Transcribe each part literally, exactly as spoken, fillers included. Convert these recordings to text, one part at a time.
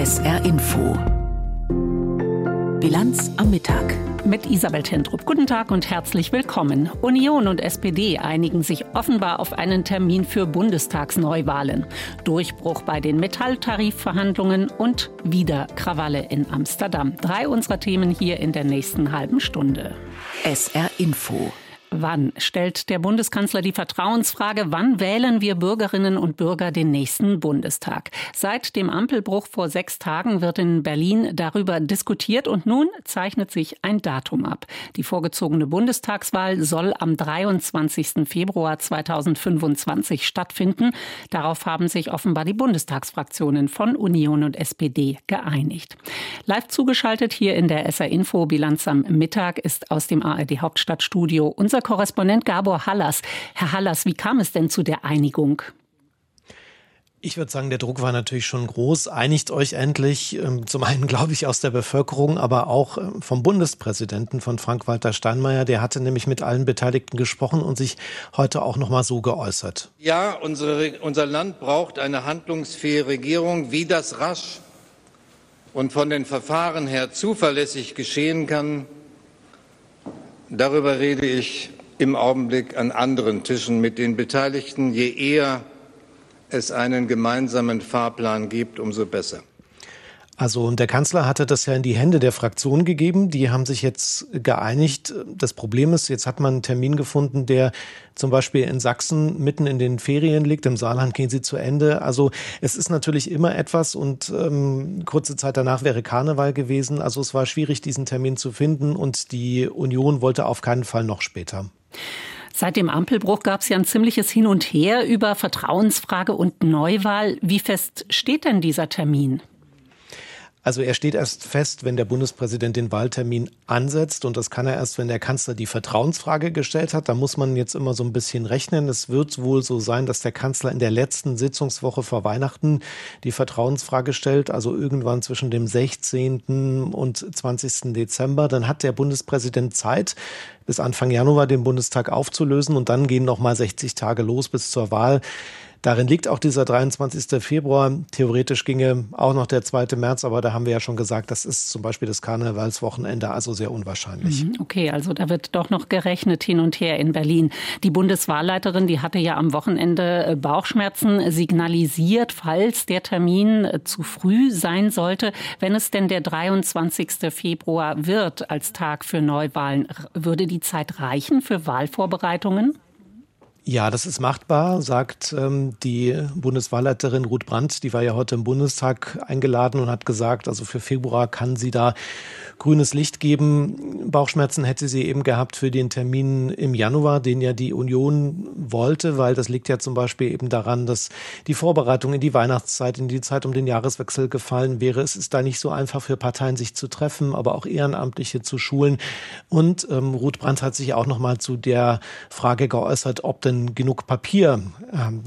S R Info. Bilanz am Mittag. Mit Isabel Tendrup. Guten Tag und herzlich willkommen. Union und S P D einigen sich offenbar auf einen Termin für Bundestagsneuwahlen. Durchbruch bei den Metalltarifverhandlungen und wieder Krawalle in Amsterdam. Drei unserer Themen hier in der nächsten halben Stunde. S R Info. Wann stellt der Bundeskanzler die Vertrauensfrage, wann wählen wir Bürgerinnen und Bürger den nächsten Bundestag? Seit dem Ampelbruch vor sechs Tagen wird in Berlin darüber diskutiert und nun zeichnet sich ein Datum ab. Die vorgezogene Bundestagswahl soll am dreiundzwanzigsten Februar zweitausendfünfundzwanzig stattfinden. Darauf haben sich offenbar die Bundestagsfraktionen von Union und S P D geeinigt. Live zugeschaltet hier in der S R Info Bilanz am Mittag ist aus dem A R D Hauptstadtstudio unser Korrespondent Gabor Hallas. Herr Hallas, wie kam es denn zu der Einigung? Ich würde sagen, der Druck war natürlich schon groß. Einigt euch endlich. Zum einen, glaube ich, aus der Bevölkerung, aber auch vom Bundespräsidenten, von Frank-Walter Steinmeier. Der hatte nämlich mit allen Beteiligten gesprochen und sich heute auch noch mal so geäußert. Ja, unsere, unser Land braucht eine handlungsfähige Regierung. Wie das rasch und von den Verfahren her zuverlässig geschehen kann, darüber rede ich im Augenblick an anderen Tischen mit den Beteiligten. Je eher es einen gemeinsamen Fahrplan gibt, umso besser. Also und der Kanzler hatte das ja in die Hände der Fraktion gegeben. Die haben sich jetzt geeinigt. Das Problem ist, jetzt hat man einen Termin gefunden, der zum Beispiel in Sachsen mitten in den Ferien liegt. Im Saarland gehen sie zu Ende. Also es ist natürlich immer etwas und ähm, kurze Zeit danach wäre Karneval gewesen. Also es war schwierig, diesen Termin zu finden und die Union wollte auf keinen Fall noch später. Seit dem Ampelbruch gab es ja ein ziemliches Hin und Her über Vertrauensfrage und Neuwahl. Wie fest steht denn dieser Termin? Also er steht erst fest, wenn der Bundespräsident den Wahltermin ansetzt. Und das kann er erst, wenn der Kanzler die Vertrauensfrage gestellt hat. Da muss man jetzt immer so ein bisschen rechnen. Es wird wohl so sein, dass der Kanzler in der letzten Sitzungswoche vor Weihnachten die Vertrauensfrage stellt. Also irgendwann zwischen dem sechzehnten und zwanzigsten Dezember. Dann hat der Bundespräsident Zeit, bis Anfang Januar den Bundestag aufzulösen. Und dann gehen noch mal sechzig Tage los bis zur Wahl. Darin liegt auch dieser dreiundzwanzigste Februar. Theoretisch ginge auch noch der zweite März, aber da haben wir ja schon gesagt, das ist zum Beispiel das Karnevalswochenende, also sehr unwahrscheinlich. Okay, also da wird doch noch gerechnet hin und her in Berlin. Die Bundeswahlleiterin, die hatte ja am Wochenende Bauchschmerzen signalisiert, falls der Termin zu früh sein sollte. Wenn es denn der dreiundzwanzigste Februar wird als Tag für Neuwahlen, würde die Zeit reichen für Wahlvorbereitungen? Ja, das ist machbar, sagt ähm, die Bundeswahlleiterin Ruth Brandt. Die war ja heute im Bundestag eingeladen und hat gesagt, also für Februar kann sie da grünes Licht geben. Bauchschmerzen hätte sie eben gehabt für den Termin im Januar, den ja die Union wollte, weil das liegt ja zum Beispiel eben daran, dass die Vorbereitung in die Weihnachtszeit, in die Zeit um den Jahreswechsel gefallen wäre. Es ist da nicht so einfach für Parteien, sich zu treffen, aber auch Ehrenamtliche zu schulen. Und ähm, Ruth Brandt hat sich auch noch mal zu der Frage geäußert, ob denn genug Papier ähm,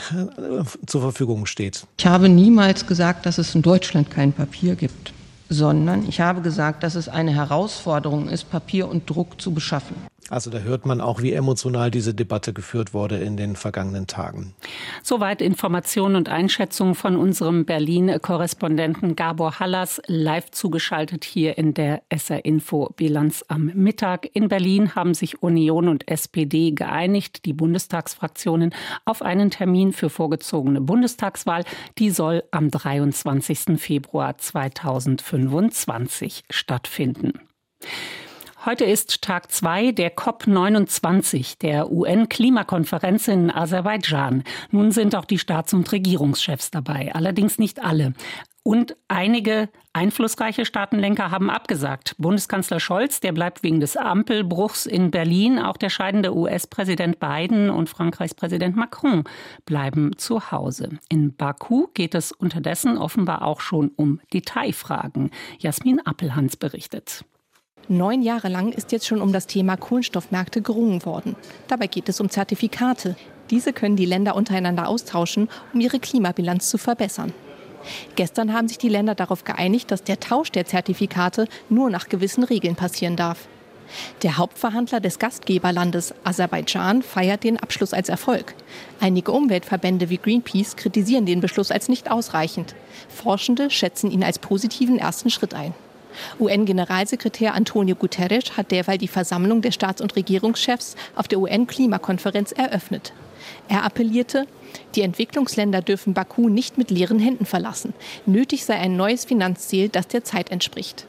zur Verfügung steht. Ich habe niemals gesagt, dass es in Deutschland kein Papier gibt, sondern ich habe gesagt, dass es eine Herausforderung ist, Papier und Druck zu beschaffen. Also da hört man auch, wie emotional diese Debatte geführt wurde in den vergangenen Tagen. Soweit Informationen und Einschätzungen von unserem Berlin-Korrespondenten Gabor Hallas, live zugeschaltet hier in der S R Info Bilanz am Mittag. In Berlin haben sich Union und S P D geeinigt, die Bundestagsfraktionen, auf einen Termin für vorgezogene Bundestagswahl. Die soll am dreiundzwanzigsten Februar zweitausendfünfundzwanzig stattfinden. Heute ist Tag zwei der COP neunundzwanzig, der U N-Klimakonferenz in Aserbaidschan. Nun sind auch die Staats- und Regierungschefs dabei, allerdings nicht alle. Und einige einflussreiche Staatenlenker haben abgesagt. Bundeskanzler Scholz, der bleibt wegen des Ampelbruchs in Berlin. Auch der scheidende U S-Präsident Biden und Frankreichs Präsident Macron bleiben zu Hause. In Baku geht es unterdessen offenbar auch schon um Detailfragen. Jasmin Appelhans berichtet. Neun Jahre lang ist jetzt schon um das Thema Kohlenstoffmärkte gerungen worden. Dabei geht es um Zertifikate. Diese können die Länder untereinander austauschen, um ihre Klimabilanz zu verbessern. Gestern haben sich die Länder darauf geeinigt, dass der Tausch der Zertifikate nur nach gewissen Regeln passieren darf. Der Hauptverhandler des Gastgeberlandes Aserbaidschan feiert den Abschluss als Erfolg. Einige Umweltverbände wie Greenpeace kritisieren den Beschluss als nicht ausreichend. Forschende schätzen ihn als positiven ersten Schritt ein. U N-Generalsekretär Antonio Guterres hat derweil die Versammlung der Staats- und Regierungschefs auf der U N-Klimakonferenz eröffnet. Er appellierte, die Entwicklungsländer dürfen Baku nicht mit leeren Händen verlassen. Nötig sei ein neues Finanzziel, das der Zeit entspricht.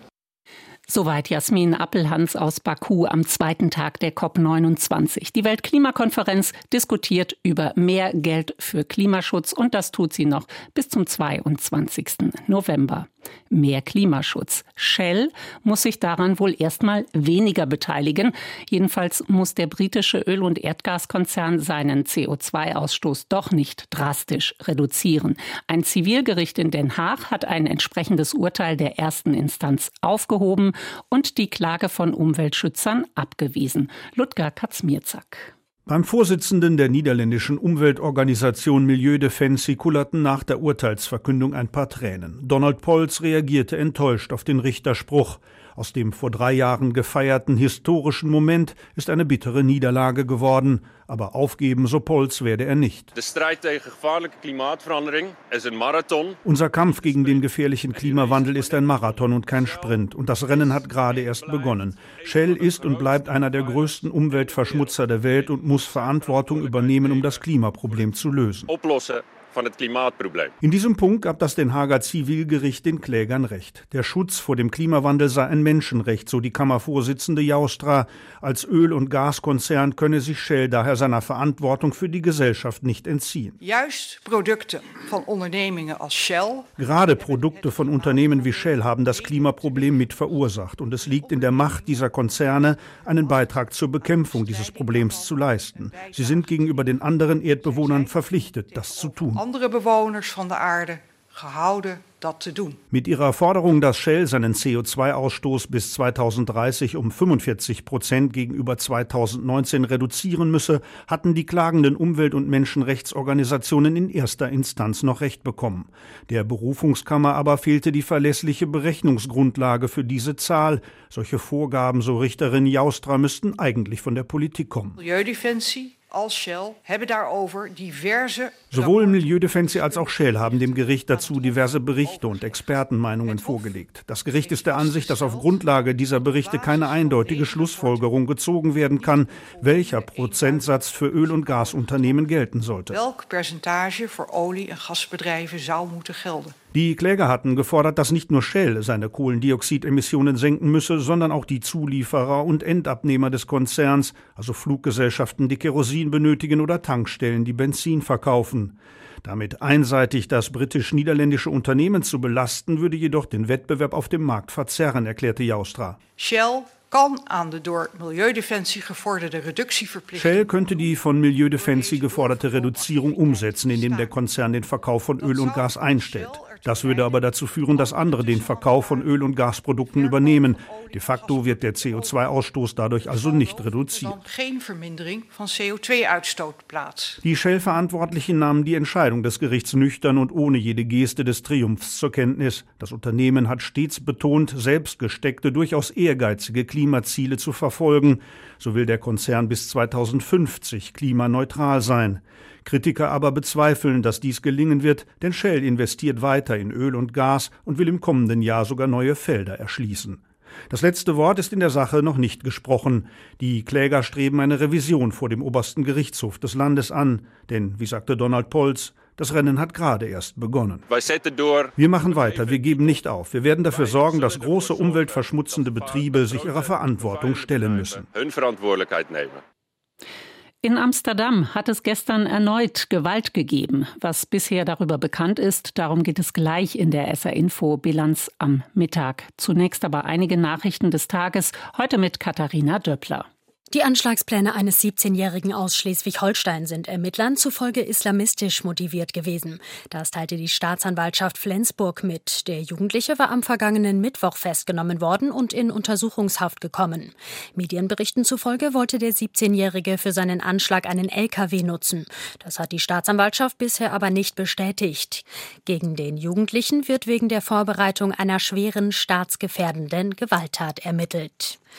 Soweit Jasmin Appelhans aus Baku am zweiten Tag der COP neunundzwanzig. Die Weltklimakonferenz diskutiert über mehr Geld für Klimaschutz und das tut sie noch bis zum zweiundzwanzigsten November. Mehr Klimaschutz. Shell muss sich daran wohl erstmal weniger beteiligen. Jedenfalls muss der britische Öl- und Erdgaskonzern seinen C O zwei Ausstoß doch nicht drastisch reduzieren. Ein Zivilgericht in Den Haag hat ein entsprechendes Urteil der ersten Instanz aufgehoben und die Klage von Umweltschützern abgewiesen. Ludger Kaczmierzak. Beim Vorsitzenden der niederländischen Umweltorganisation Milieudefensie kullerten nach der Urteilsverkündung ein paar Tränen. Donald Polz reagierte enttäuscht auf den Richterspruch. Aus dem vor drei Jahren gefeierten historischen Moment ist eine bittere Niederlage geworden. Aber aufgeben, so Polz, werde er nicht. Der Streit gegen gefährliche Klimaatverandering ist ein Marathon. Unser Kampf gegen den gefährlichen Klimawandel ist ein Marathon und kein Sprint. Und das Rennen hat gerade erst begonnen. Shell ist und bleibt einer der größten Umweltverschmutzer der Welt und muss Verantwortung übernehmen, um das Klimaproblem zu lösen. Oplossen von das Klimaatprobleem. In diesem Punkt gab das Den Haager Zivilgericht den Klägern recht. Der Schutz vor dem Klimawandel sei ein Menschenrecht, so die Kammervorsitzende Joustra. Als Öl- und Gaskonzern könne sich Shell daher seiner Verantwortung für die Gesellschaft nicht entziehen. Juist Produkte von Unternehmen als Shell. Gerade Produkte von Unternehmen wie Shell haben das Klimaproblem mit verursacht. Und es liegt in der Macht dieser Konzerne, einen Beitrag zur Bekämpfung dieses Problems zu leisten. Sie sind gegenüber den anderen Erdbewohnern verpflichtet, das zu tun. Andere bewoners van de aarde gehouden dat te doen. Mit ihrer Forderung, dass Shell seinen C O zwei Ausstoß bis zweitausenddreißig um fünfundvierzig Prozent gegenüber zweitausendneunzehn reduzieren müsse, hatten die klagenden Umwelt- und Menschenrechtsorganisationen in erster Instanz noch Recht bekommen. Der Berufungskammer aber fehlte die verlässliche Berechnungsgrundlage für diese Zahl. Solche Vorgaben, so Richterin Joustra, müssten eigentlich von der Politik kommen. Milieudefensie als Shell hebben daarover diverse. Sowohl Milieudefensie als auch Shell haben dem Gericht dazu diverse Berichte und Expertenmeinungen vorgelegt. Das Gericht ist der Ansicht, dass auf Grundlage dieser Berichte keine eindeutige Schlussfolgerung gezogen werden kann, welcher Prozentsatz für Öl- und Gasunternehmen gelten sollte. Welk percentage voor olie- en gasbedrijven zou moeten gelden? Die Kläger hatten gefordert, dass nicht nur Shell seine Kohlendioxidemissionen senken müsse, sondern auch die Zulieferer und Endabnehmer des Konzerns, also Fluggesellschaften, die Kerosin benötigen oder Tankstellen, die Benzin verkaufen. Damit einseitig das britisch-niederländische Unternehmen zu belasten, würde jedoch den Wettbewerb auf dem Markt verzerren, erklärte Joustra. Shell kan aan de door Milieudefensie gevorderde reductieverplichting. Shell könnte die von Milieudefensie geforderte Reduzierung umsetzen, indem der Konzern den Verkauf von Öl und Gas einstellt. Das würde aber dazu führen, dass andere den Verkauf von Öl- und Gasprodukten übernehmen. De facto wird der C O zwei Ausstoß dadurch also nicht reduziert. Geen vermindering van C O twee uitstoot plaats. Die Shell-Verantwortlichen nahmen die Entscheidung des Gerichts nüchtern und ohne jede Geste des Triumphs zur Kenntnis. Das Unternehmen hat stets betont, selbst gesteckte, durchaus ehrgeizige Klimaziele zu verfolgen. So will der Konzern bis zweitausendfünfzig klimaneutral sein. Kritiker aber bezweifeln, dass dies gelingen wird, denn Shell investiert weiter in Öl und Gas und will im kommenden Jahr sogar neue Felder erschließen. Das letzte Wort ist in der Sache noch nicht gesprochen. Die Kläger streben eine Revision vor dem obersten Gerichtshof des Landes an. Denn, wie sagte Donald Polz, das Rennen hat gerade erst begonnen. Wir machen weiter, wir geben nicht auf. Wir werden dafür sorgen, dass große umweltverschmutzende Betriebe sich ihrer Verantwortung stellen müssen. In Amsterdam hat es gestern erneut Gewalt gegeben. Was bisher darüber bekannt ist, darum geht es gleich in der S R-Info-Bilanz am Mittag. Zunächst aber einige Nachrichten des Tages, heute mit Katharina Döppler. Die Anschlagspläne eines siebzehnjährigen aus Schleswig-Holstein sind Ermittlern zufolge islamistisch motiviert gewesen. Das teilte die Staatsanwaltschaft Flensburg mit. Der Jugendliche war am vergangenen Mittwoch festgenommen worden und in Untersuchungshaft gekommen. Medienberichten zufolge wollte der siebzehnjährige für seinen Anschlag einen L K W nutzen. Das hat die Staatsanwaltschaft bisher aber nicht bestätigt. Gegen den Jugendlichen wird wegen der Vorbereitung einer schweren staatsgefährdenden Gewalttat ermittelt.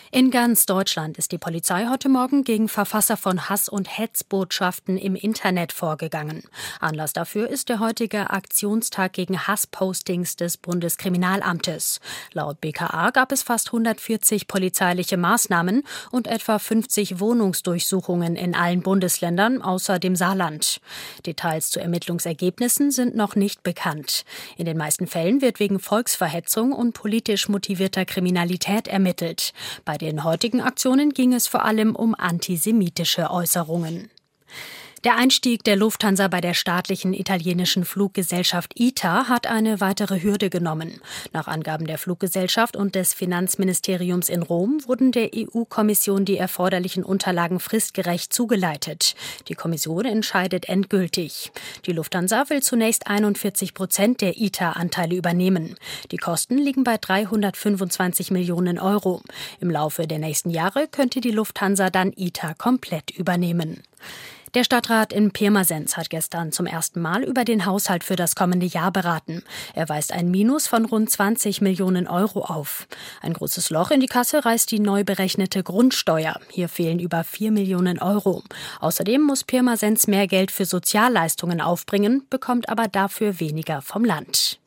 In ganz Deutschland ist die Polizei heute Morgen gegen Verfasser von Hass- und Hetzbotschaften im Internet vorgegangen. Anlass dafür ist der heutige Aktionstag gegen Hasspostings des Bundeskriminalamtes. Laut B K A gab es fast hundertvierzig polizeiliche Maßnahmen und etwa fünfzig Wohnungsdurchsuchungen in allen Bundesländern außer dem Saarland. Details zu Ermittlungsergebnissen sind noch nicht bekannt. In den meisten Fällen wird wegen Volksverhetzung und politisch motivierter Kriminalität ermittelt. Bei Bei den heutigen Aktionen ging es vor allem um antisemitische Äußerungen. Der Einstieg der Lufthansa bei der staatlichen italienischen Fluggesellschaft I T A hat eine weitere Hürde genommen. Nach Angaben der Fluggesellschaft und des Finanzministeriums in Rom wurden der E U-Kommission die erforderlichen Unterlagen fristgerecht zugeleitet. Die Kommission entscheidet endgültig. Die Lufthansa will zunächst einundvierzig Prozent der I T A-Anteile übernehmen. Die Kosten liegen bei dreihundertfünfundzwanzig Millionen Euro. Im Laufe der nächsten Jahre könnte die Lufthansa dann I T A komplett übernehmen. Der Stadtrat in Pirmasens hat gestern zum ersten Mal über den Haushalt für das kommende Jahr beraten. Er weist ein Minus von rund zwanzig Millionen Euro auf. Ein großes Loch in die Kasse reißt die neu berechnete Grundsteuer. Hier fehlen über vier Millionen Euro. Außerdem muss Pirmasens mehr Geld für Sozialleistungen aufbringen, bekommt aber dafür weniger vom Land.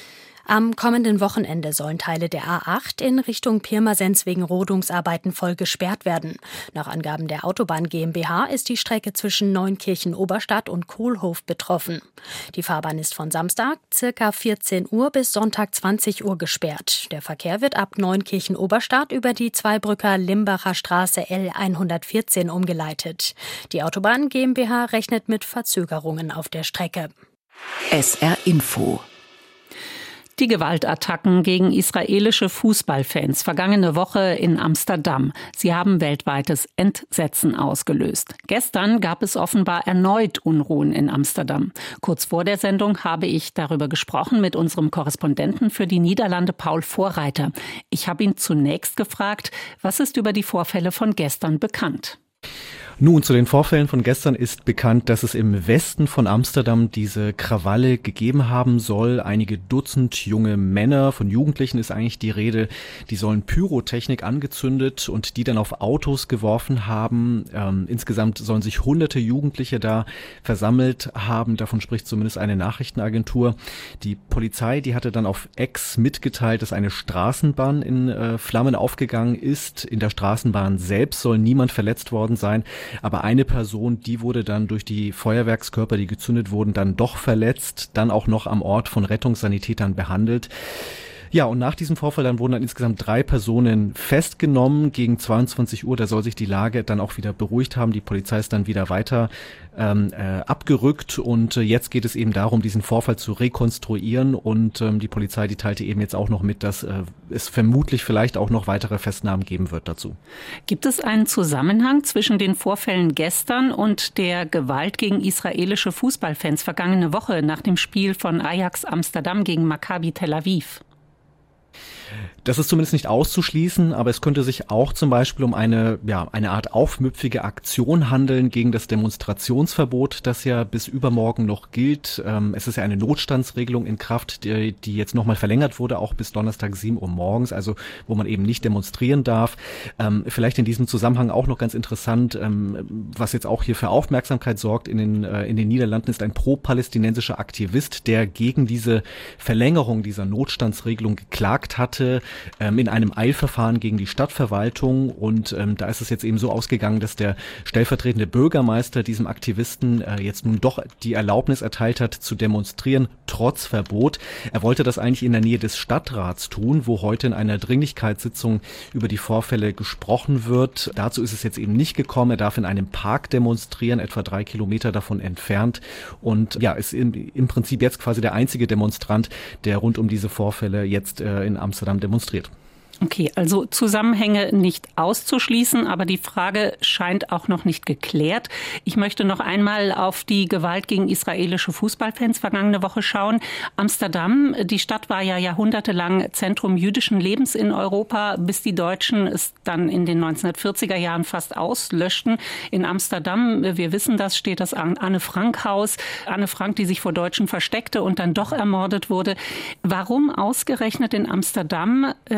Am kommenden Wochenende sollen Teile der A acht in Richtung Pirmasens wegen Rodungsarbeiten voll gesperrt werden. Nach Angaben der Autobahn GmbH ist die Strecke zwischen Neunkirchen-Oberstadt und Kohlhof betroffen. Die Fahrbahn ist von Samstag ca. vierzehn Uhr bis Sonntag zwanzig Uhr gesperrt. Der Verkehr wird ab Neunkirchen-Oberstadt über die Zweibrücker Limbacher Straße L hundertvierzehn umgeleitet. Die Autobahn GmbH rechnet mit Verzögerungen auf der Strecke. S R Info. Die Gewaltattacken gegen israelische Fußballfans vergangene Woche in Amsterdam. Sie haben weltweites Entsetzen ausgelöst. Gestern gab es offenbar erneut Unruhen in Amsterdam. Kurz vor der Sendung habe ich darüber gesprochen mit unserem Korrespondenten für die Niederlande, Paul Vorreiter. Ich habe ihn zunächst gefragt, was ist über die Vorfälle von gestern bekannt? Nun, zu den Vorfällen von gestern ist bekannt, dass es im Westen von Amsterdam diese Krawalle gegeben haben soll. Einige Dutzend junge Männer, von Jugendlichen ist eigentlich die Rede, die sollen Pyrotechnik angezündet und die dann auf Autos geworfen haben. Ähm, insgesamt sollen sich hunderte Jugendliche da versammelt haben. Davon spricht zumindest eine Nachrichtenagentur. Die Polizei, die hatte dann auf X mitgeteilt, dass eine Straßenbahn in äh, Flammen aufgegangen ist. In der Straßenbahn selbst soll niemand verletzt worden sein. Aber eine Person, die wurde dann durch die Feuerwerkskörper, die gezündet wurden, dann doch verletzt, dann auch noch am Ort von Rettungssanitätern behandelt. Ja, und nach diesem Vorfall dann wurden dann insgesamt drei Personen festgenommen. Gegen zweiundzwanzig Uhr, da soll sich die Lage dann auch wieder beruhigt haben. Die Polizei ist dann wieder weiter ähm, äh, abgerückt und äh, jetzt geht es eben darum, diesen Vorfall zu rekonstruieren und ähm, die Polizei, die teilte eben jetzt auch noch mit, dass äh, es vermutlich vielleicht auch noch weitere Festnahmen geben wird dazu. Gibt es einen Zusammenhang zwischen den Vorfällen gestern und der Gewalt gegen israelische Fußballfans vergangene Woche nach dem Spiel von Ajax Amsterdam gegen Maccabi Tel Aviv? Das ist zumindest nicht auszuschließen, aber es könnte sich auch zum Beispiel um eine, ja, eine Art aufmüpfige Aktion handeln gegen das Demonstrationsverbot, das ja bis übermorgen noch gilt. Ähm, es ist ja eine Notstandsregelung in Kraft, die, die jetzt nochmal verlängert wurde, auch bis Donnerstag sieben Uhr morgens, also wo man eben nicht demonstrieren darf. Ähm, vielleicht in diesem Zusammenhang auch noch ganz interessant, ähm, was jetzt auch hier für Aufmerksamkeit sorgt in den, äh, in den Niederlanden, ist ein pro-palästinensischer Aktivist, der gegen diese Verlängerung dieser Notstandsregelung geklagt hatte, in einem Eilverfahren gegen die Stadtverwaltung und ähm, da ist es jetzt eben so ausgegangen, dass der stellvertretende Bürgermeister diesem Aktivisten äh, jetzt nun doch die Erlaubnis erteilt hat, zu demonstrieren, trotz Verbot. Er wollte das eigentlich in der Nähe des Stadtrats tun, wo heute in einer Dringlichkeitssitzung über die Vorfälle gesprochen wird. Dazu ist es jetzt eben nicht gekommen. Er darf in einem Park demonstrieren, etwa drei Kilometer davon entfernt und ja, ist im, im Prinzip jetzt quasi der einzige Demonstrant, der rund um diese Vorfälle jetzt äh, in Amsterdam demonstriert. Okay, also Zusammenhänge nicht auszuschließen, aber die Frage scheint auch noch nicht geklärt. Ich möchte noch einmal auf die Gewalt gegen israelische Fußballfans vergangene Woche schauen. Amsterdam, die Stadt war ja jahrhundertelang Zentrum jüdischen Lebens in Europa, bis die Deutschen es dann in den neunzehnhundertvierziger Jahren fast auslöschten. In Amsterdam, wir wissen das, steht das Anne-Frank-Haus. Anne Frank, die sich vor Deutschen versteckte und dann doch ermordet wurde. Warum ausgerechnet in Amsterdam äh, jetzt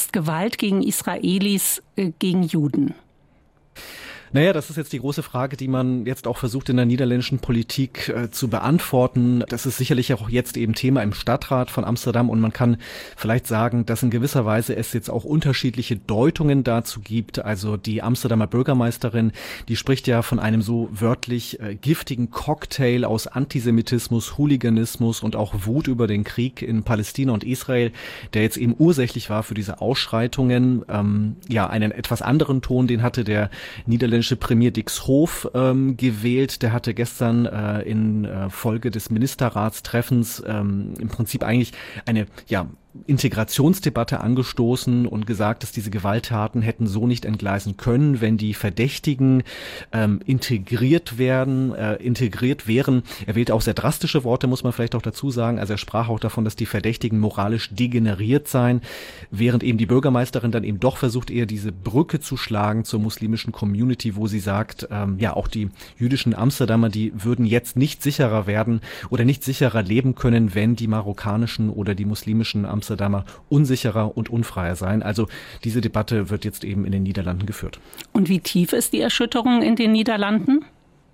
jetzt Gewalt gegen Israelis, äh, gegen Juden? Naja, das ist jetzt die große Frage, die man jetzt auch versucht in der niederländischen Politik äh, zu beantworten. Das ist sicherlich auch jetzt eben Thema im Stadtrat von Amsterdam und man kann vielleicht sagen, dass in gewisser Weise es jetzt auch unterschiedliche Deutungen dazu gibt. Also die Amsterdamer Bürgermeisterin, die spricht ja von einem so wörtlich äh, giftigen Cocktail aus Antisemitismus, Hooliganismus und auch Wut über den Krieg in Palästina und Israel, der jetzt eben ursächlich war für diese Ausschreitungen. Ähm, ja, einen etwas anderen Ton, den hatte der niederländische Premier Dijkhoff ähm, gewählt. Der hatte gestern äh, in äh, Folge des Ministerratstreffens ähm, im Prinzip eigentlich eine, ja, Integrationsdebatte angestoßen und gesagt, dass diese Gewalttaten hätten so nicht entgleisen können, wenn die Verdächtigen ähm, integriert werden, äh, integriert wären. Er wählte auch sehr drastische Worte, muss man vielleicht auch dazu sagen. Also er sprach auch davon, dass die Verdächtigen moralisch degeneriert seien, während eben die Bürgermeisterin dann eben doch versucht, eher diese Brücke zu schlagen zur muslimischen Community, wo sie sagt, ähm, ja, auch die jüdischen Amsterdamer, die würden jetzt nicht sicherer werden oder nicht sicherer leben können, wenn die marokkanischen oder die muslimischen Amsterdamer Amsterdamer unsicherer und unfreier sein. Also diese Debatte wird jetzt eben in den Niederlanden geführt. Und wie tief ist die Erschütterung in den Niederlanden?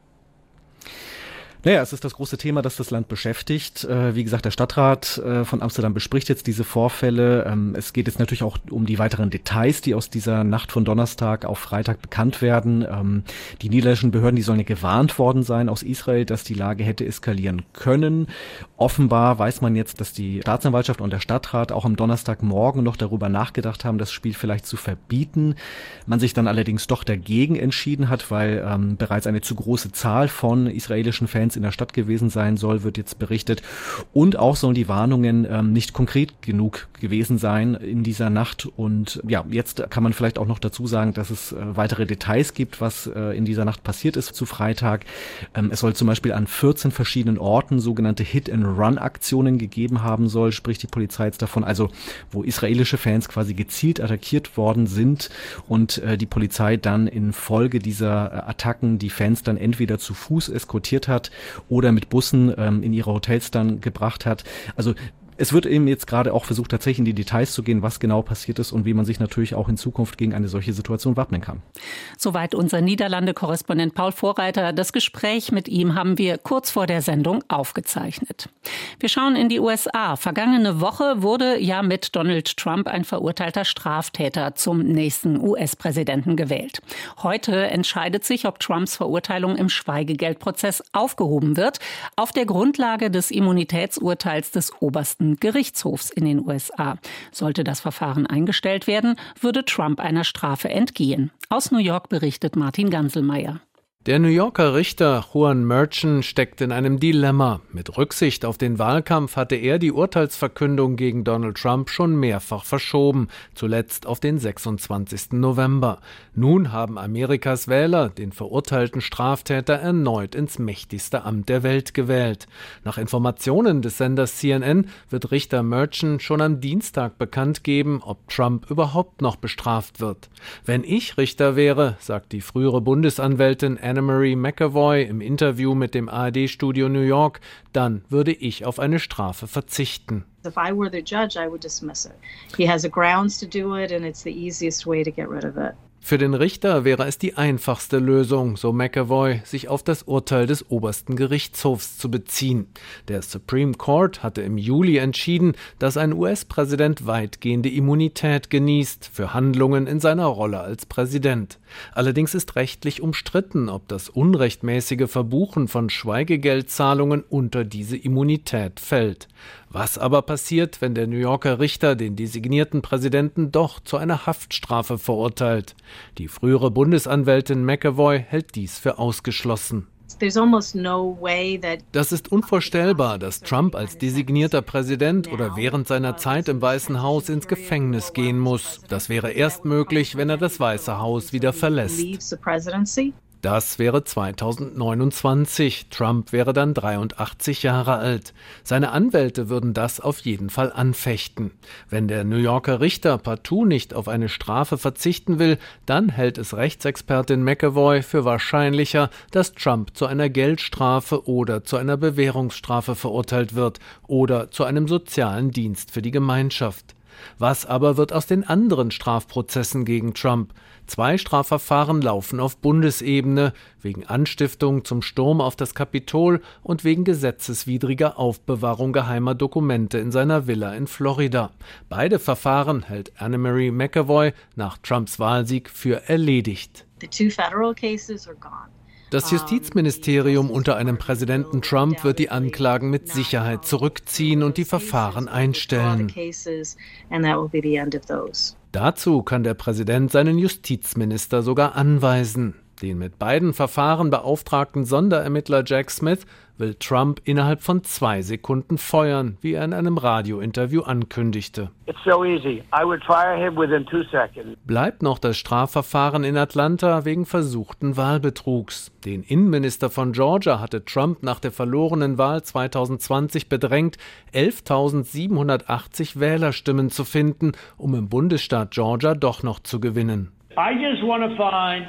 Naja, es ist das große Thema, das das Land beschäftigt. Wie gesagt, der Stadtrat von Amsterdam bespricht jetzt diese Vorfälle. Es geht jetzt natürlich auch um die weiteren Details, die aus dieser Nacht von Donnerstag auf Freitag bekannt werden. Die niederländischen Behörden, die sollen ja gewarnt worden sein aus Israel, dass die Lage hätte eskalieren können. Offenbar weiß man jetzt, dass die Staatsanwaltschaft und der Stadtrat auch am Donnerstagmorgen noch darüber nachgedacht haben, das Spiel vielleicht zu verbieten. Man sich dann allerdings doch dagegen entschieden hat, weil ähm, bereits eine zu große Zahl von israelischen Fans in der Stadt gewesen sein soll, wird jetzt berichtet. Und auch sollen die Warnungen ähm, nicht konkret genug gewesen sein in dieser Nacht. Und ja, jetzt kann man vielleicht auch noch dazu sagen, dass es äh, weitere Details gibt, was äh, in dieser Nacht passiert ist zu Freitag. Ähm, es soll zum Beispiel an vierzehn verschiedenen Orten sogenannte Hit-and-Run-Aktionen gegeben haben soll, spricht die Polizei jetzt davon, also wo israelische Fans quasi gezielt attackiert worden sind und äh, die Polizei dann in Folge dieser äh, Attacken die Fans dann entweder zu Fuß eskortiert hat oder mit Bussen ähm, in ihre Hotels dann gebracht hat. Also es wird eben jetzt gerade auch versucht, tatsächlich in die Details zu gehen, was genau passiert ist und wie man sich natürlich auch in Zukunft gegen eine solche Situation wappnen kann. Soweit unser Niederlande-Korrespondent Paul Vorreiter. Das Gespräch mit ihm haben wir kurz vor der Sendung aufgezeichnet. Wir schauen in die U S A. Vergangene Woche wurde ja mit Donald Trump ein verurteilter Straftäter zum nächsten U S-Präsidenten gewählt. Heute entscheidet sich, ob Trumps Verurteilung im Schweigegeldprozess aufgehoben wird, auf der Grundlage des Immunitätsurteils des obersten Gerichtshofs in den U S A. Sollte das Verfahren eingestellt werden, würde Trump einer Strafe entgehen. Aus New York berichtet Martin Ganselmeier. Der New Yorker Richter Juan Merchan steckt in einem Dilemma. Mit Rücksicht auf den Wahlkampf hatte er die Urteilsverkündung gegen Donald Trump schon mehrfach verschoben, zuletzt auf den sechsundzwanzigsten November. Nun haben Amerikas Wähler den verurteilten Straftäter erneut ins mächtigste Amt der Welt gewählt. Nach Informationen des Senders C N N wird Richter Merchan schon am Dienstag bekannt geben, ob Trump überhaupt noch bestraft wird. Wenn ich Richter wäre, sagt die frühere Bundesanwältin Anna-Marie McAvoy im Interview mit dem A R D-Studio New York, dann würde ich auf eine Strafe verzichten. If I were the judge, I would dismiss it. He has the grounds to do it and it's the easiest way to get rid of it. Für den Richter wäre es die einfachste Lösung, so McAvoy, sich auf das Urteil des obersten Gerichtshofs zu beziehen. Der Supreme Court hatte im Juli entschieden, dass ein U S-Präsident weitgehende Immunität genießt für Handlungen in seiner Rolle als Präsident. Allerdings ist rechtlich umstritten, ob das unrechtmäßige Verbuchen von Schweigegeldzahlungen unter diese Immunität fällt. Was aber passiert, wenn der New Yorker Richter den designierten Präsidenten doch zu einer Haftstrafe verurteilt? Die frühere Bundesanwältin McAvoy hält dies für ausgeschlossen. Das ist unvorstellbar, dass Trump als designierter Präsident oder während seiner Zeit im Weißen Haus ins Gefängnis gehen muss. Das wäre erst möglich, wenn er das Weiße Haus wieder verlässt. Das wäre zweitausendneunundzwanzig. Trump wäre dann dreiundachtzig Jahre alt. Seine Anwälte würden das auf jeden Fall anfechten. Wenn der New Yorker Richter partout nicht auf eine Strafe verzichten will, dann hält es Rechtsexpertin McAvoy für wahrscheinlicher, dass Trump zu einer Geldstrafe oder zu einer Bewährungsstrafe verurteilt wird oder zu einem sozialen Dienst für die Gemeinschaft. Was aber wird aus den anderen Strafprozessen gegen Trump? Zwei Strafverfahren laufen auf Bundesebene, wegen Anstiftung zum Sturm auf das Kapitol und wegen gesetzeswidriger Aufbewahrung geheimer Dokumente in seiner Villa in Florida. Beide Verfahren hält Anne-Marie McEvoy nach Trumps Wahlsieg für erledigt. The two federal cases are gone. Das Justizministerium unter einem Präsidenten Trump wird die Anklagen mit Sicherheit zurückziehen und die Verfahren einstellen. Dazu kann der Präsident seinen Justizminister sogar anweisen. Den mit beiden Verfahren beauftragten Sonderermittler Jack Smith will Trump innerhalb von zwei Sekunden feuern, wie er in einem Radiointerview ankündigte. So easy. I would fire him within two seconds. Bleibt noch das Strafverfahren in Atlanta wegen versuchten Wahlbetrugs. Den Innenminister von Georgia hatte Trump nach der verlorenen Wahl zweitausendzwanzig bedrängt, elftausendsiebenhundertachtzig Wählerstimmen zu finden, um im Bundesstaat Georgia doch noch zu gewinnen. I just want to find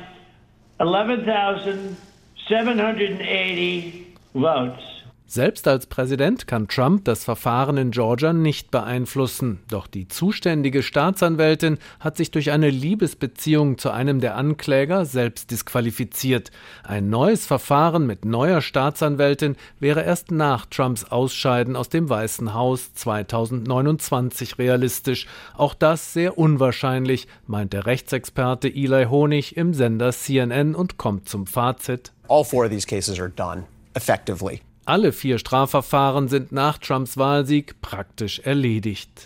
eleven thousand seven hundred eighty votes. Selbst als Präsident kann Trump das Verfahren in Georgia nicht beeinflussen. Doch die zuständige Staatsanwältin hat sich durch eine Liebesbeziehung zu einem der Ankläger selbst disqualifiziert. Ein neues Verfahren mit neuer Staatsanwältin wäre erst nach Trumps Ausscheiden aus dem Weißen Haus zweitausendneunundzwanzig realistisch. Auch das sehr unwahrscheinlich, meint der Rechtsexperte Eli Honig im Sender C N N und kommt zum Fazit: All four of these cases are done effectively. Alle vier Strafverfahren sind nach Trumps Wahlsieg praktisch erledigt.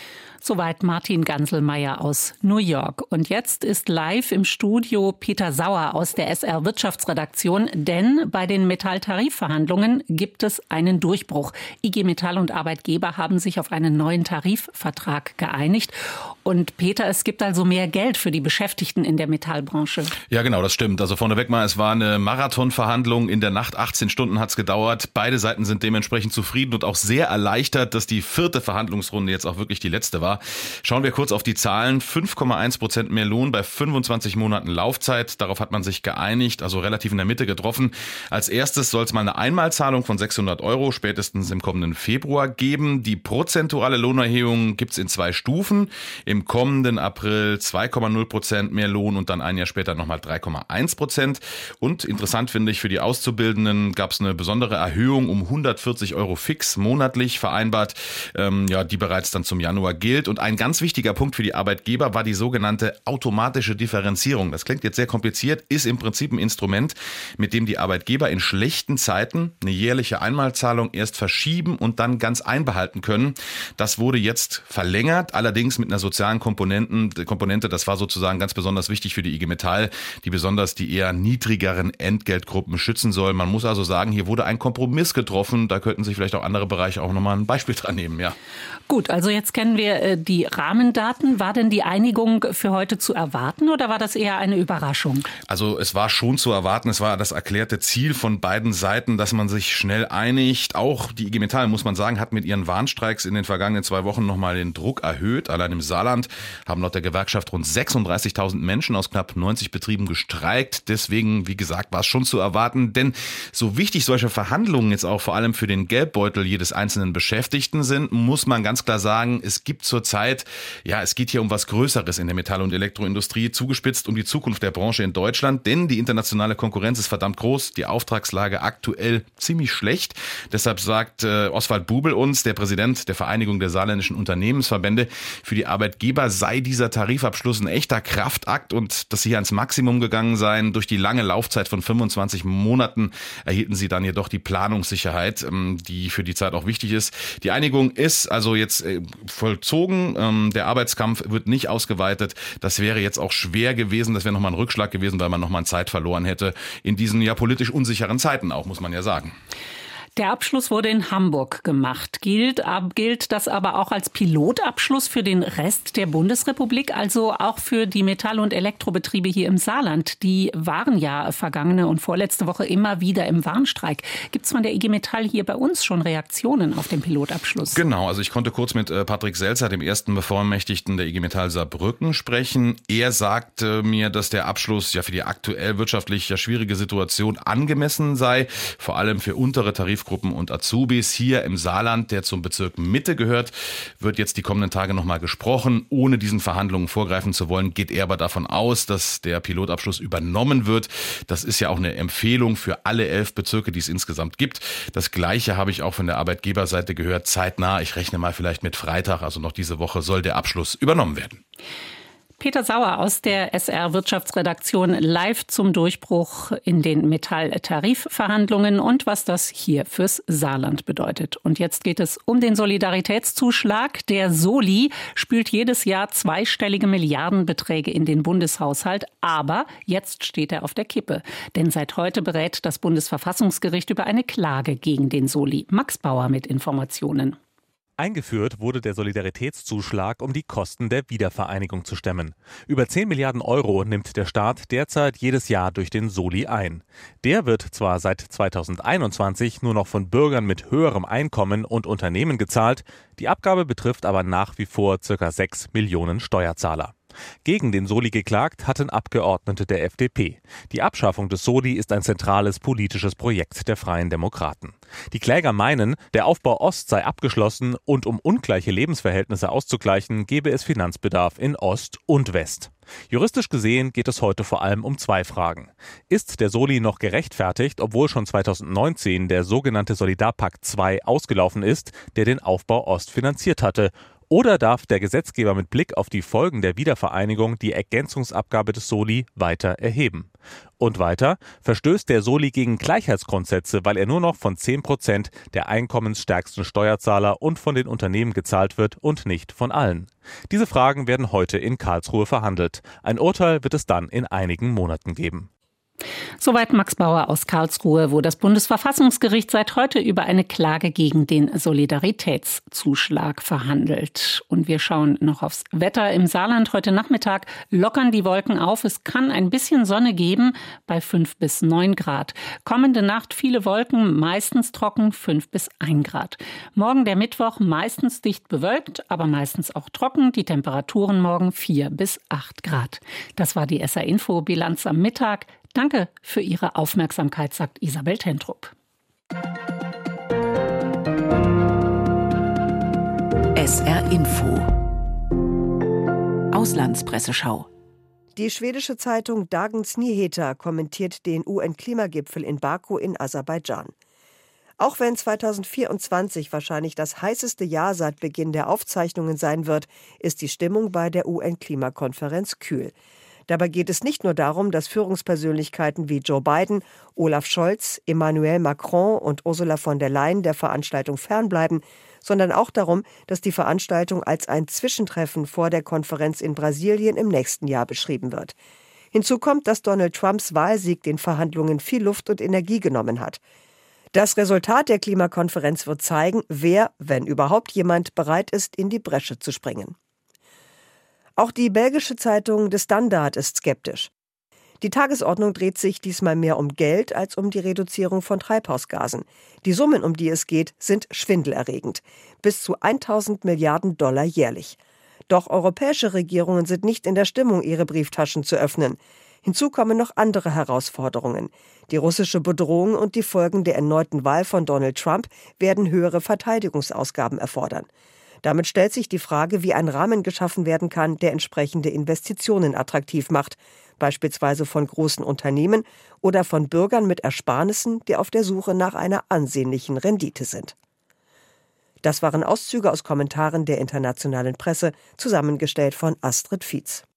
Soweit Martin Ganselmeier aus New York. Und jetzt ist live im Studio Peter Sauer aus der S R Wirtschaftsredaktion, denn bei den Metalltarifverhandlungen gibt es einen Durchbruch. I G Metall und Arbeitgeber haben sich auf einen neuen Tarifvertrag geeinigt. Und Peter, es gibt also mehr Geld für die Beschäftigten in der Metallbranche. Ja, genau, das stimmt. Also vorneweg mal, es war eine Marathonverhandlung. In der Nacht achtzehn Stunden hat es gedauert. Beide Seiten sind dementsprechend zufrieden und auch sehr erleichtert, dass die vierte Verhandlungsrunde jetzt auch wirklich die letzte war. Schauen wir kurz auf die Zahlen. fünf Komma eins Prozent mehr Lohn bei fünfundzwanzig Monaten Laufzeit. Darauf hat man sich geeinigt, also relativ in der Mitte getroffen. Als erstes soll es mal eine Einmalzahlung von sechshundert Euro spätestens im kommenden Februar geben. Die prozentuale Lohnerhöhung gibt es in zwei Stufen. Im kommenden April zwei Komma null Prozent mehr Lohn und dann ein Jahr später nochmal drei Komma eins Prozent. Und interessant finde ich, für die Auszubildenden gab es eine besondere Erhöhung um hundertvierzig Euro fix monatlich vereinbart, ähm, ja, die bereits dann zum Januar gilt. Und ein ganz wichtiger Punkt für die Arbeitgeber war die sogenannte automatische Differenzierung. Das klingt jetzt sehr kompliziert, ist im Prinzip ein Instrument, mit dem die Arbeitgeber in schlechten Zeiten eine jährliche Einmalzahlung erst verschieben und dann ganz einbehalten können. Das wurde jetzt verlängert, allerdings mit einer sozialen Komponenten, Komponente. Das war sozusagen ganz besonders wichtig für die I G Metall, die besonders die eher niedrigeren Entgeltgruppen schützen soll. Man muss also sagen, hier wurde ein Kompromiss getroffen. Da könnten sich vielleicht auch andere Bereiche auch nochmal ein Beispiel dran nehmen, ja. Gut, also jetzt kennen wir äh, die Rahmendaten. War denn die Einigung für heute zu erwarten oder war das eher eine Überraschung? Also es war schon zu erwarten. Es war das erklärte Ziel von beiden Seiten, dass man sich schnell einigt. Auch die I G Metall, muss man sagen, hat mit ihren Warnstreiks in den vergangenen zwei Wochen nochmal den Druck erhöht. Allein im Saarland haben laut der Gewerkschaft rund sechsunddreißigtausend Menschen aus knapp neunzig Betrieben gestreikt. Deswegen, wie gesagt, war es schon zu erwarten. Denn so wichtig solche Verhandlungen jetzt auch vor allem für den Geldbeutel jedes einzelnen Beschäftigten sind, muss man ganz klar sagen, es gibt zurzeit, ja, es geht hier um was Größeres in der Metall- und Elektroindustrie, zugespitzt um die Zukunft der Branche in Deutschland, denn die internationale Konkurrenz ist verdammt groß, die Auftragslage aktuell ziemlich schlecht. Deshalb sagt äh, Oswald Bubel uns, der Präsident der Vereinigung der saarländischen Unternehmensverbände, für die Arbeitgeber sei dieser Tarifabschluss ein echter Kraftakt und dass sie hier ans Maximum gegangen seien. Durch die lange Laufzeit von fünfundzwanzig Monaten erhielten sie dann jedoch die Planungssicherheit, ähm, die für die Zeit auch wichtig ist. Die Einigung ist also jetzt vollzogen. Der Arbeitskampf wird nicht ausgeweitet. Das wäre jetzt auch schwer gewesen. Das wäre nochmal ein Rückschlag gewesen, weil man nochmal Zeit verloren hätte. In diesen ja politisch unsicheren Zeiten auch, muss man ja sagen. Der Abschluss wurde in Hamburg gemacht. Gilt, gilt das aber auch als Pilotabschluss für den Rest der Bundesrepublik, also auch für die Metall- und Elektrobetriebe hier im Saarland? Die waren ja vergangene und vorletzte Woche immer wieder im Warnstreik. Gibt es von der I G Metall hier bei uns schon Reaktionen auf den Pilotabschluss? Genau, also ich konnte kurz mit Patrick Selzer, dem ersten Bevollmächtigten der I G Metall Saarbrücken, sprechen. Er sagte mir, dass der Abschluss ja für die aktuell wirtschaftlich ja schwierige Situation angemessen sei, vor allem für untere Tarifgruppen Berufsgruppen und Azubis hier im Saarland, der zum Bezirk Mitte gehört, wird jetzt die kommenden Tage nochmal gesprochen. Ohne diesen Verhandlungen vorgreifen zu wollen, geht er aber davon aus, dass der Pilotabschluss übernommen wird. Das ist ja auch eine Empfehlung für alle elf Bezirke, die es insgesamt gibt. Das Gleiche habe ich auch von der Arbeitgeberseite gehört, zeitnah. Ich rechne mal vielleicht mit Freitag, also noch diese Woche soll der Abschluss übernommen werden. Peter Sauer aus der S R-Wirtschaftsredaktion live zum Durchbruch in den Metall-Tarifverhandlungen und was das hier fürs Saarland bedeutet. Und jetzt geht es um den Solidaritätszuschlag. Der Soli spült jedes Jahr zweistellige Milliardenbeträge in den Bundeshaushalt. Aber jetzt steht er auf der Kippe. Denn seit heute berät das Bundesverfassungsgericht über eine Klage gegen den Soli. Max Bauer mit Informationen. Eingeführt wurde der Solidaritätszuschlag, um die Kosten der Wiedervereinigung zu stemmen. Über zehn Milliarden Euro nimmt der Staat derzeit jedes Jahr durch den Soli ein. Der wird zwar seit zweitausendeinundzwanzig nur noch von Bürgern mit höherem Einkommen und Unternehmen gezahlt, die Abgabe betrifft aber nach wie vor ca. sechs Millionen Steuerzahler. Gegen den Soli geklagt hatten Abgeordnete der F D P. Die Abschaffung des Soli ist ein zentrales politisches Projekt der Freien Demokraten. Die Kläger meinen, der Aufbau Ost sei abgeschlossen und um ungleiche Lebensverhältnisse auszugleichen, gebe es Finanzbedarf in Ost und West. Juristisch gesehen geht es heute vor allem um zwei Fragen. Ist der Soli noch gerechtfertigt, obwohl schon zweitausendneunzehn der sogenannte Solidarpakt zwei ausgelaufen ist, der den Aufbau Ost finanziert hatte? Oder darf der Gesetzgeber mit Blick auf die Folgen der Wiedervereinigung die Ergänzungsabgabe des Soli weiter erheben? Und weiter, verstößt der Soli gegen Gleichheitsgrundsätze, weil er nur noch von zehn Prozent der einkommensstärksten Steuerzahler und von den Unternehmen gezahlt wird und nicht von allen? Diese Fragen werden heute in Karlsruhe verhandelt. Ein Urteil wird es dann in einigen Monaten geben. Soweit Max Bauer aus Karlsruhe, wo das Bundesverfassungsgericht seit heute über eine Klage gegen den Solidaritätszuschlag verhandelt. Und wir schauen noch aufs Wetter im Saarland. Heute Nachmittag lockern die Wolken auf. Es kann ein bisschen Sonne geben bei fünf bis neun Grad. Kommende Nacht viele Wolken, meistens trocken, fünf bis ein Grad. Morgen der Mittwoch meistens dicht bewölkt, aber meistens auch trocken. Die Temperaturen morgen vier bis acht Grad. Das war die S R-Info-Bilanz am Mittag. Danke für Ihre Aufmerksamkeit, sagt Isabel Tentrup. S R-Info Auslandspresseschau. Die schwedische Zeitung Dagens Nyheter kommentiert den U N-Klimagipfel in Baku in Aserbaidschan. Auch wenn zweitausendvierundzwanzig wahrscheinlich das heißeste Jahr seit Beginn der Aufzeichnungen sein wird, ist die Stimmung bei der U N-Klimakonferenz kühl. Dabei geht es nicht nur darum, dass Führungspersönlichkeiten wie Joe Biden, Olaf Scholz, Emmanuel Macron und Ursula von der Leyen der Veranstaltung fernbleiben, sondern auch darum, dass die Veranstaltung als ein Zwischentreffen vor der Konferenz in Brasilien im nächsten Jahr beschrieben wird. Hinzu kommt, dass Donald Trumps Wahlsieg den Verhandlungen viel Luft und Energie genommen hat. Das Resultat der Klimakonferenz wird zeigen, wer, wenn überhaupt jemand, bereit ist, in die Bresche zu springen. Auch die belgische Zeitung De Standaard ist skeptisch. Die Tagesordnung dreht sich diesmal mehr um Geld als um die Reduzierung von Treibhausgasen. Die Summen, um die es geht, sind schwindelerregend. Bis zu tausend Milliarden Dollar jährlich. Doch europäische Regierungen sind nicht in der Stimmung, ihre Brieftaschen zu öffnen. Hinzu kommen noch andere Herausforderungen. Die russische Bedrohung und die Folgen der erneuten Wahl von Donald Trump werden höhere Verteidigungsausgaben erfordern. Damit stellt sich die Frage, wie ein Rahmen geschaffen werden kann, der entsprechende Investitionen attraktiv macht, beispielsweise von großen Unternehmen oder von Bürgern mit Ersparnissen, die auf der Suche nach einer ansehnlichen Rendite sind. Das waren Auszüge aus Kommentaren der internationalen Presse, zusammengestellt von Astrid Fietz.